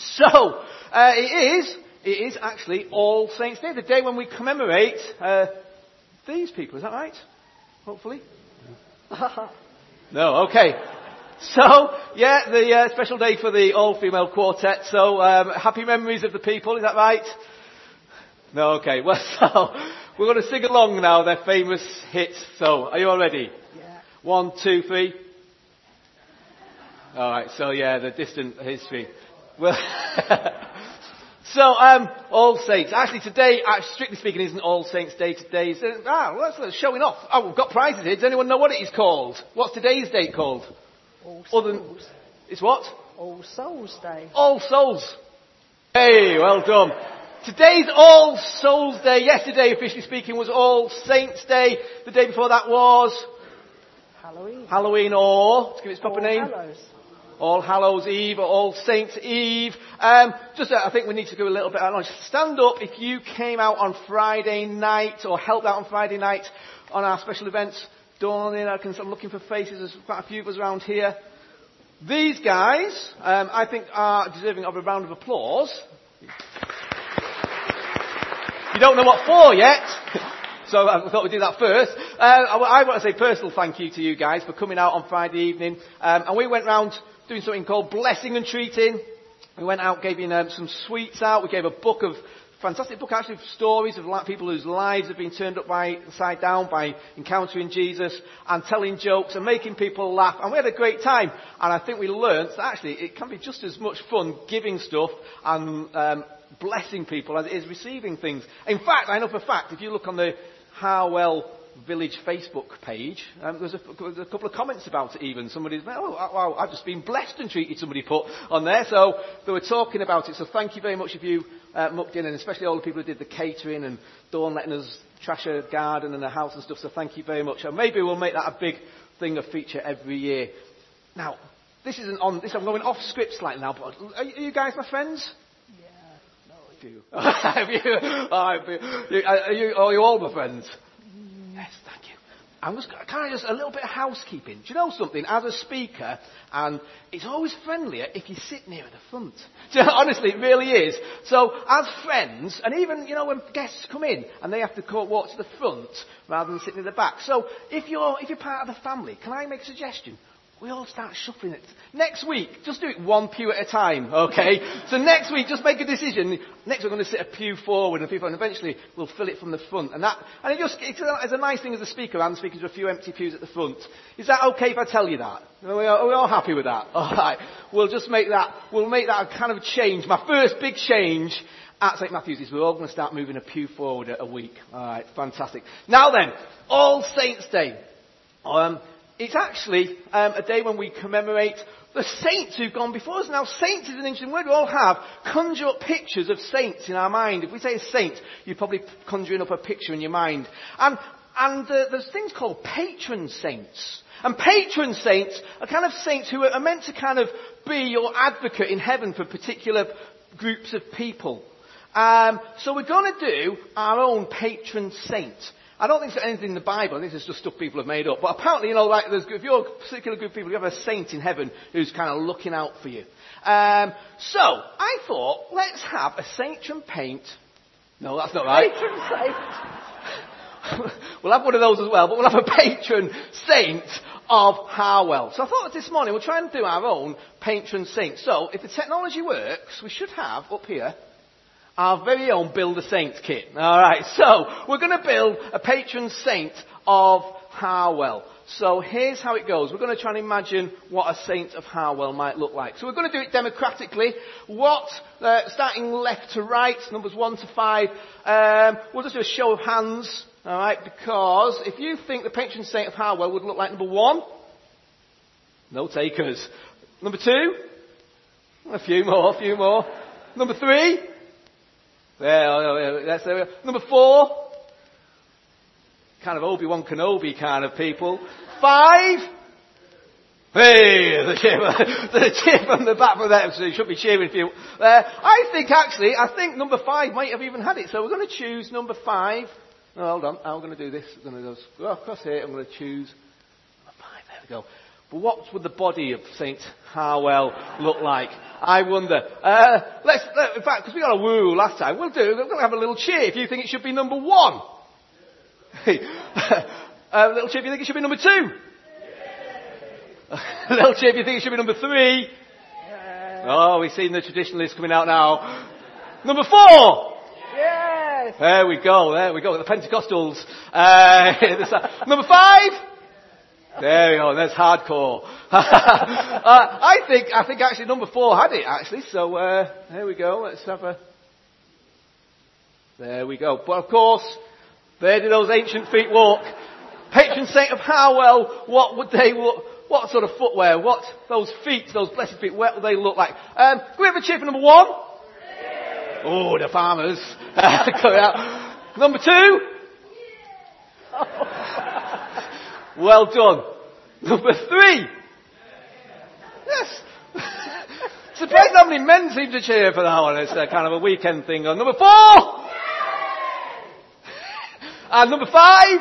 So, it is actually All Saints' Day, the day when we commemorate these people. Is that right? Hopefully? No, okay. So, yeah, the special day for the all-female quartet. So, happy memories of the people, is that right? No, okay. Well, so, we're going to sing along now their famous hit. So, are you all ready? Yeah. 1, 2, 3. Alright, so yeah, the distant history. Well, so, All Saints. Actually today, strictly speaking, isn't All Saints Day today. That's showing off. Oh, we've got prizes here. Does anyone know what it is called? What's today's date called? All Souls. It's what? All Souls Day. All Souls. Hey, well done. Today's All Souls Day. Yesterday, officially speaking, was All Saints Day. The day before that was Halloween, or, let's give it its proper name. Hallows. All Hallows Eve or All Saints Eve. I think we need to go a little bit on. Stand up if you came out on Friday night or helped out on Friday night on our special events. Dawn in, I'm looking for faces. There's quite a few of us around here. These guys, I think, are deserving of a round of applause. You don't know what for yet. So I thought we'd do that first. I want to say personal thank you to you guys for coming out on Friday evening. And we went round doing something called Blessing and Treating. We went out, gave some sweets out. We gave a fantastic book actually, of stories of people whose lives have been turned upside down by encountering Jesus and telling jokes and making people laugh. And we had a great time. And I think we learnt that actually it can be just as much fun giving stuff and blessing people as it is receiving things. In fact, I know for a fact, if you look on the Harwell Village Facebook page, there's a couple of comments about it even. Somebody's, wow, I've just been blessed and treated, somebody put on there. So they were talking about it. So thank you very much if you mucked in, and especially all the people who did the catering and Dawn letting us trash her garden and her house and stuff. So thank you very much. And maybe we'll make that a big thing, a feature every year. Now, this isn't on this. I'm going off script slightly now, but are you guys my friends? Are you all my friends? Yes, thank you. I'm just a little bit of housekeeping. Do you know something? As a speaker, and it's always friendlier if you sit near the front. Honestly, it really is. So, as friends, and even, when guests come in and they have to walk to the front rather than sitting in the back. So, if you're part of the family, can I make a suggestion? We all start shuffling it. Next week, just do it one pew at a time, okay? So next week, just make a decision. Next we're going to sit a pew forward and eventually we'll fill it from the front. It's a nice thing as a speaker, I'm speaking to a few empty pews at the front. Is that okay if I tell you that? Are we all happy with that? Alright. We'll make that a kind of change. My first big change at St. Matthew's is we're all going to start moving a pew forward a week. Alright, fantastic. Now then, All Saints' Day. It's actually a day when we commemorate the saints who've gone before us. Now, saints is an interesting word. We all have conjure up pictures of saints in our mind. If we say a saint, you're probably conjuring up a picture in your mind. And there's things called patron saints. And patron saints are kind of saints who are meant to kind of be your advocate in heaven for particular groups of people. So we're going to do our own patron saint. I don't think there's anything in the Bible. I think it's just stuff people have made up. But apparently, if you're a particular group of people, you have a saint in heaven who's kind of looking out for you. So, I thought, let's have a patron saint. No, that's not right. Patron saint. We'll have one of those as well, but we'll have a patron saint of Harwell. So I thought this morning we'll try and do our own patron saint. So, if the technology works, we should have up here our very own Build a Saint kit. Alright, so we're going to build a patron saint of Harwell. So here's how it goes. We're going to try and imagine what a saint of Harwell might look like. So we're going to do it democratically. Starting left to right, numbers 1 to 5. We'll just do a show of hands. Alright, because if you think the patron saint of Harwell would look like number 1, no takers. Number 2, a few more. Number 3, there. Number 4, kind of Obi-Wan Kenobi kind of people. 5, hey, the cheer from the back from there, so you should be cheering for you. I think number 5 might have even had it, so we're going to choose number 5. No, hold on, I'm going to do this. I'm going to go across here, I'm going to choose number 5, there we go. But what would the body of St. Harwell look like? I wonder. In fact, because we got a woo last time, we're going to have a little cheer if you think it should be number 1. A little cheer if you think it should be number 2. A little cheer if you think it should be number 3. Oh, we've seen the traditionalists coming out now. Number 4. Yes. There we go. The Pentecostals. Number 5. There we go. That's hardcore. I think actually number 4 had it actually. So there we go. Let's have a. There we go. But of course, there did those ancient feet walk. Patron saint of Harwell. What would they? What sort of footwear? What those feet? Those blessed feet. What would they look like? Can we have a cheer for number 1? Oh, the farmers. Number 2. Well done. Number 3. Yes. Surprised how many men seem to cheer for that one. It's a kind of a weekend thing. Number 4. And number 5.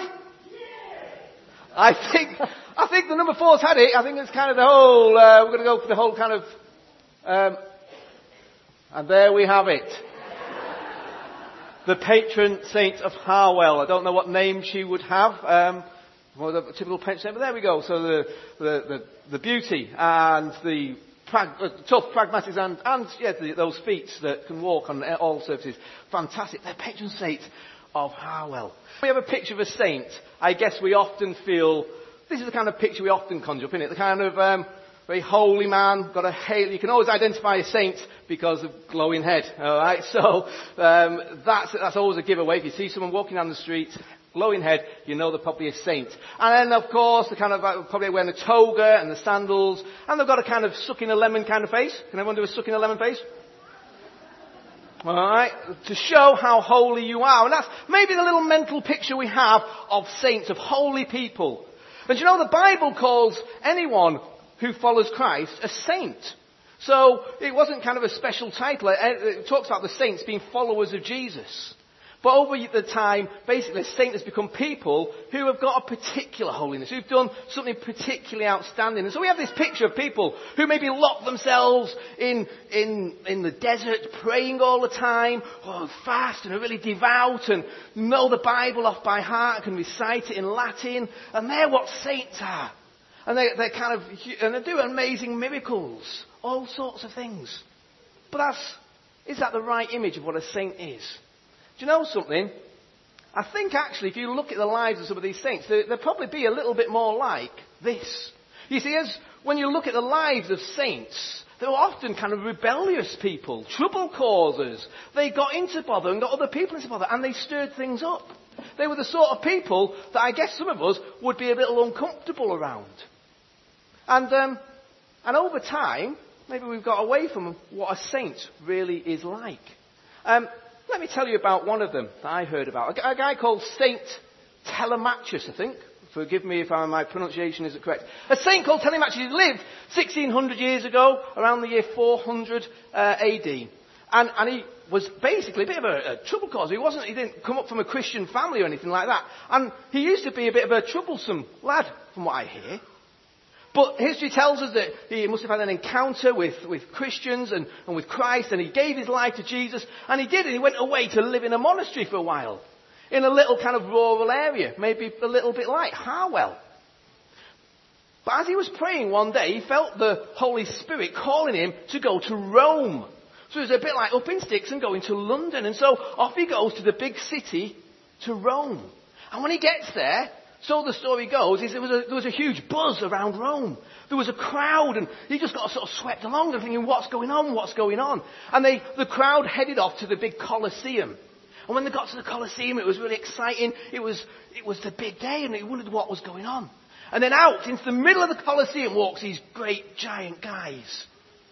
I think the number 4's had it. I think it's kind of the whole, we're going to go for the whole kind of, and there we have it. The patron saint of Harwell. I don't know what name she would have. Well, the typical patron saint, but there we go. So the beauty and the tough pragmatics and those feet that can walk on all surfaces. Fantastic. The patron saint of Harwell. We have a picture of a saint. I guess we often feel this is the kind of picture we often conjure up, isn't it? The kind of very holy man, got a halo. You can always identify a saint because of glowing head. All right, so that's always a giveaway. If you see someone walking down the street, glowing head, you know they're probably a saint. And then, of course, the kind of probably wearing a toga and the sandals, and they've got a kind of sucking a lemon kind of face. Can everyone do a sucking a lemon face? All right, to show how holy you are, and that's maybe the little mental picture we have of saints, of holy people. And you know, the Bible calls anyone who follows Christ a saint. So it wasn't kind of a special title. It talks about the saints being followers of Jesus. But over the time, basically, a saint has become people who have got a particular holiness, who've done something particularly outstanding. And so we have this picture of people who maybe lock themselves in the desert, praying all the time, or fast and are really devout and know the Bible off by heart, can recite it in Latin, and they're what saints are. And they're kind of, and they do amazing miracles, all sorts of things. But is that the right image of what a saint is? Do you know something? I think actually if you look at the lives of some of these saints, they'll probably be a little bit more like this. You see, when you look at the lives of saints, they were often kind of rebellious people, trouble causers. They got into bother and got other people into bother, and they stirred things up. They were the sort of people that I guess some of us would be a little uncomfortable around. And over time, maybe we've got away from what a saint really is like. Let me tell you about one of them that I heard about. A guy called Saint Telemachus, I think. Forgive me if my pronunciation isn't correct. A saint called Telemachus. He lived 1600 years ago, around the year 400 AD. And he was basically a bit of a trouble causer. He didn't come up from a Christian family or anything like that. And he used to be a bit of a troublesome lad, from what I hear. But history tells us that he must have had an encounter with Christians and with Christ, and he gave his life to Jesus, and he went away to live in a monastery for a while, in a little kind of rural area, maybe a little bit like Harwell. But as he was praying one day, he felt the Holy Spirit calling him to go to Rome. So it was a bit like up in sticks and going to London, and so off he goes to the big city, to Rome. And when he gets there, so the story goes, there was a huge buzz around Rome. There was a crowd, and he just got sort of swept along and thinking, what's going on? And the crowd headed off to the big Colosseum. And when they got to the Colosseum, it was really exciting. It was the big day, and he wondered what was going on. And then out into the middle of the Colosseum walks these great giant guys,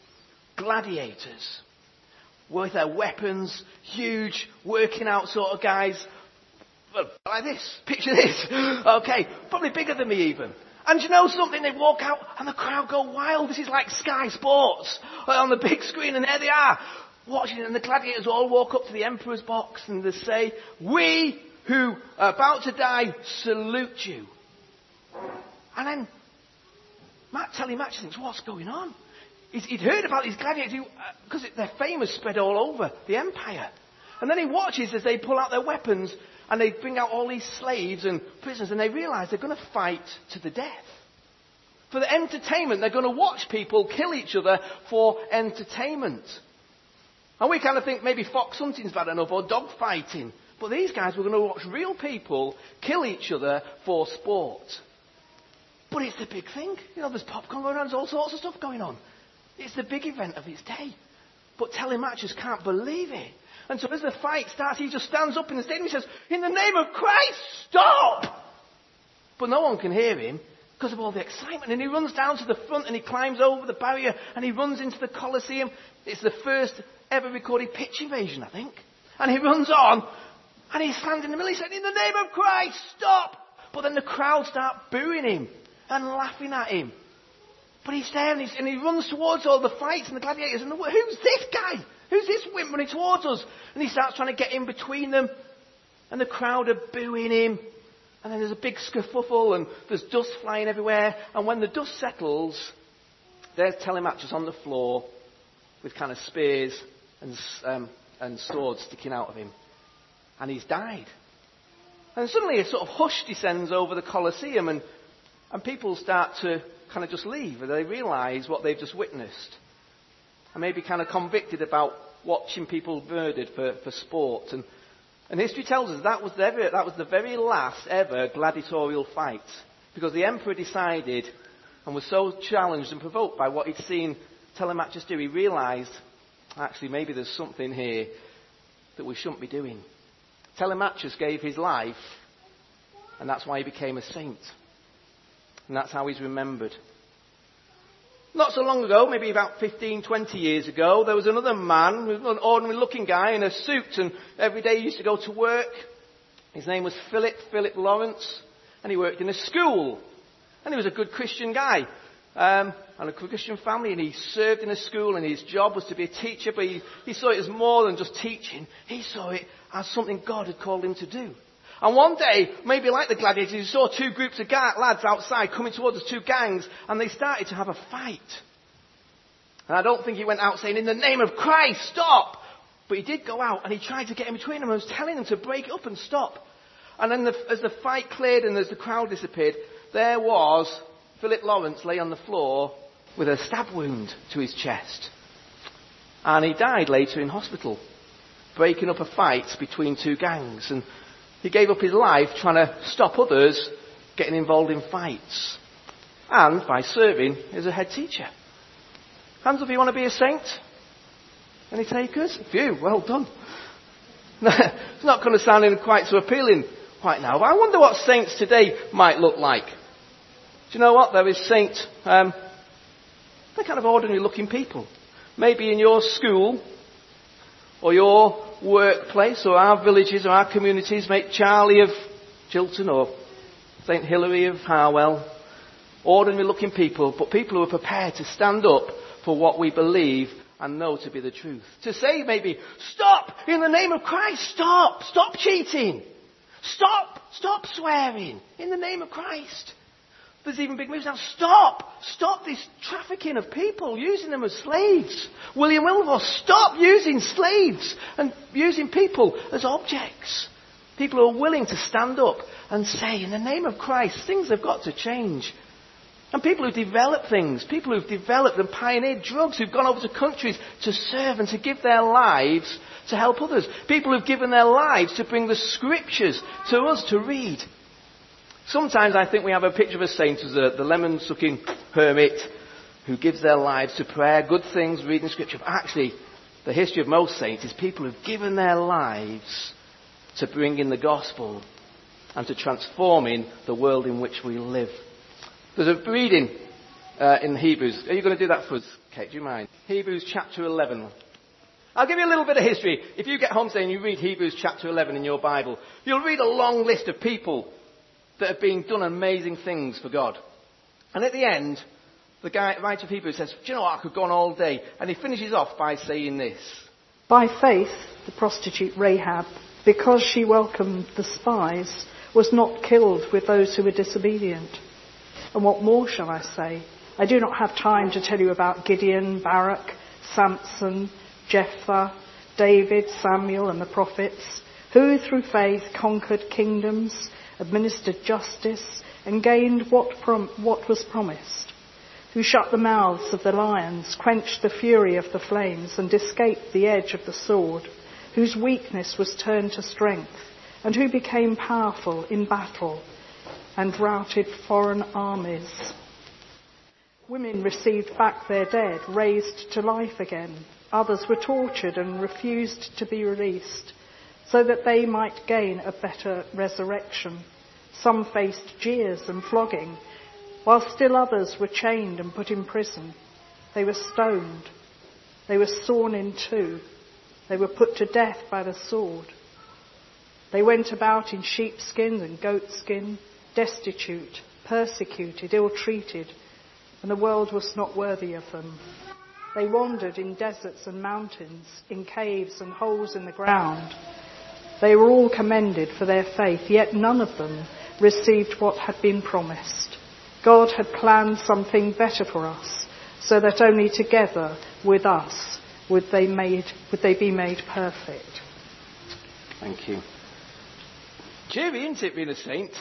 gladiators, with their weapons, huge, working out sort of guys. Like this. Picture this. Okay. Probably bigger than me even. And you know something? They walk out and the crowd go wild. This is like Sky Sports on the big screen, and there they are watching it. And the gladiators all walk up to the emperor's box and they say, "We who are about to die salute you." And then Telematch thinks, what's going on? He'd heard about these gladiators because their fame has spread all over the empire. And then he watches as they pull out their weapons and they bring out all these slaves and prisoners, and they realise they're going to fight to the death. For the entertainment, they're going to watch people kill each other for entertainment. And we kind of think maybe fox hunting's bad enough or dog fighting. But these guys were going to watch real people kill each other for sport. But it's the big thing. There's popcorn going on, there's all sorts of stuff going on. It's the big event of its day. But Telemachus can't believe it. And so as the fight starts, he just stands up in the stadium and says, in the name of Christ, stop! But no one can hear him because of all the excitement. And he runs down to the front and he climbs over the barrier and he runs into the Colosseum. It's the first ever recorded pitch invasion, I think. And he runs on and he stands in the middle. He said, in the name of Christ, stop! But then the crowd start booing him and laughing at him. But he's there and he runs towards all the fights and the gladiators. And who's this guy? Who's this wimp running towards us? And he starts trying to get in between them. And the crowd are booing him. And then there's a big skerfuffle and there's dust flying everywhere. And when the dust settles, there's Telemachus on the floor with kind of spears and swords sticking out of him. And he's died. And suddenly a sort of hush descends over the Colosseum and people start to kind of just leave. And they realise what they've just witnessed. And maybe kind of convicted about watching people murdered for sport. And history tells us that was the very last ever gladiatorial fight. Because the emperor decided and was so challenged and provoked by what he'd seen Telemachus do, he realised, actually maybe there's something here that we shouldn't be doing. Telemachus gave his life, and that's why he became a saint. And that's how he's remembered. Not so long ago, maybe about 15, 20 years ago, there was another man, an ordinary looking guy in a suit, and every day he used to go to work. His name was Philip Lawrence, and he worked in a school. And he was a good Christian guy, and a Christian family, and he served in a school, and his job was to be a teacher, but he saw it as more than just teaching. He saw it as something God had called him to do. And one day, maybe like the gladiators, he saw two groups of lads outside coming towards us, two gangs, and they started to have a fight. And I don't think he went out saying, in the name of Christ, stop! But he did go out and he tried to get in between them and was telling them to break it up and stop. And then as the fight cleared and as the crowd disappeared, there was Philip Lawrence lay on the floor with a stab wound to his chest. And he died later in hospital, breaking up a fight between two gangs. And he gave up his life trying to stop others getting involved in fights. And by serving as a head teacher. Hands up if you want to be a saint. Any takers? A few. Well done. It's not going to sound quite so appealing right now. But I wonder what saints today might look like. Do you know what? There is saints. They're kind of ordinary looking people. Maybe in your school or your workplace or our villages or our communities, make Charlie of Chilton or St Hilary of Harwell. Ordinary looking people, but people who are prepared to stand up for what we believe and know to be the truth. To say maybe, stop, in the name of Christ, stop cheating. Stop swearing, in the name of Christ. There's even big moves now. Stop this trafficking of people, using them as slaves. William Wilberforce, stop using slaves and using people as objects. People who are willing to stand up and say, in the name of Christ, things have got to change. And people who've developed things, people who've developed and pioneered drugs, who've gone over to countries to serve and to give their lives to help others. People who've given their lives to bring the scriptures to us to read. Sometimes I think we have a picture of a saint as the lemon-sucking hermit who gives their lives to prayer, good things, reading scripture. But actually, the history of most saints is people who've given their lives to bring in the gospel and to transforming the world in which we live. There's a reading in Hebrews. Are you going to do that for us, Kate? Do you mind? Hebrews chapter 11. I'll give you a little bit of history. If you get home today and you read Hebrews chapter 11 in your Bible, you'll read a long list of people that have been done amazing things for God. And at the end, the writer of Hebrews says, do you know what, I could go on all day. And he finishes off by saying this. By faith, the prostitute Rahab, because she welcomed the spies, was not killed with those who were disobedient. And what more shall I say? I do not have time to tell you about Gideon, Barak, Samson, Jephthah, David, Samuel and the prophets, who through faith conquered kingdoms, administered justice and gained what was promised, who shut the mouths of the lions, quenched the fury of the flames and escaped the edge of the sword, whose weakness was turned to strength, and who became powerful in battle and routed foreign armies. Women received back their dead, raised to life again. Others were tortured and refused to be released, so that they might gain a better resurrection. Some faced jeers and flogging, while still others were chained and put in prison. They were stoned. They were sawn in two. They were put to death by the sword. They went about in sheepskin and goatskin, destitute, persecuted, ill-treated, and the world was not worthy of them. They wandered in deserts and mountains, in caves and holes in the ground. They were all commended for their faith, yet none of them received what had been promised. God had planned something better for us, so that only together with us would they be made perfect. Thank you. Cheery, isn't it, being a saint?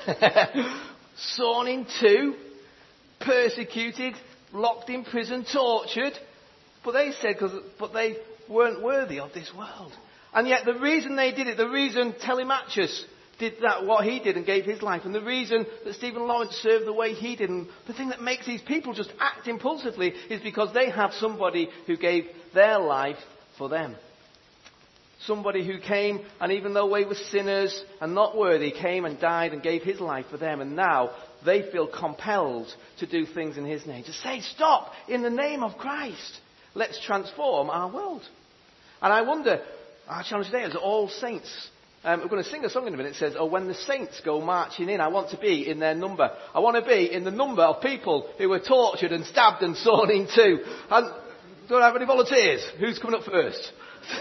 Sawn in two, persecuted, locked in prison, tortured. But they said, but they weren't worthy of this world. And yet the reason they did it, the reason Telemachus did that, what he did and gave his life, and the reason that Stephen Lawrence served the way he did, and the thing that makes these people just act impulsively is because they have somebody who gave their life for them. Somebody who came, and even though they were sinners and not worthy, came and died and gave his life for them. And now they feel compelled to do things in his name. To say, stop, in the name of Christ. Let's transform our world. And I wonder, our challenge today is all saints. We're going to sing a song in a minute. It says, oh, when the saints go marching in, I want to be in their number. I want to be in the number of people who were tortured and stabbed and sawn in two. And don't I have any volunteers? Who's coming up first?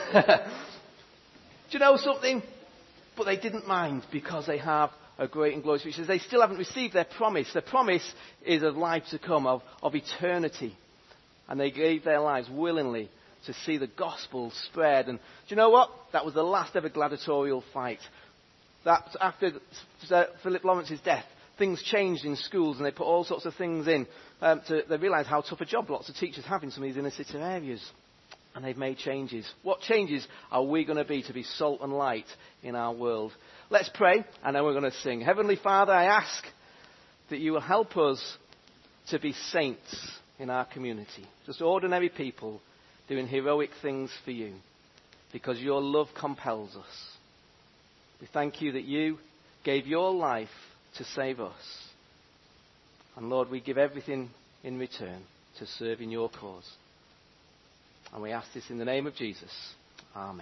Do you know something? But they didn't mind because they have a great and glorious future. They still haven't received their promise. Their promise is of life to come, of eternity. And they gave their lives willingly to see the gospel spread. And do you know what? That was the last ever gladiatorial fight. That after Philip Lawrence's death, things changed in schools and they put all sorts of things in. They realised how tough a job lots of teachers have in some of these inner city areas. And they've made changes. What changes are we going to be salt and light in our world? Let's pray, and then we're going to sing. Heavenly Father, I ask that you will help us to be saints in our community. Just ordinary people doing heroic things for you, because your love compels us. We thank you that you gave your life to save us. And Lord, we give everything in return to serve in your cause. And we ask this in the name of Jesus. Amen.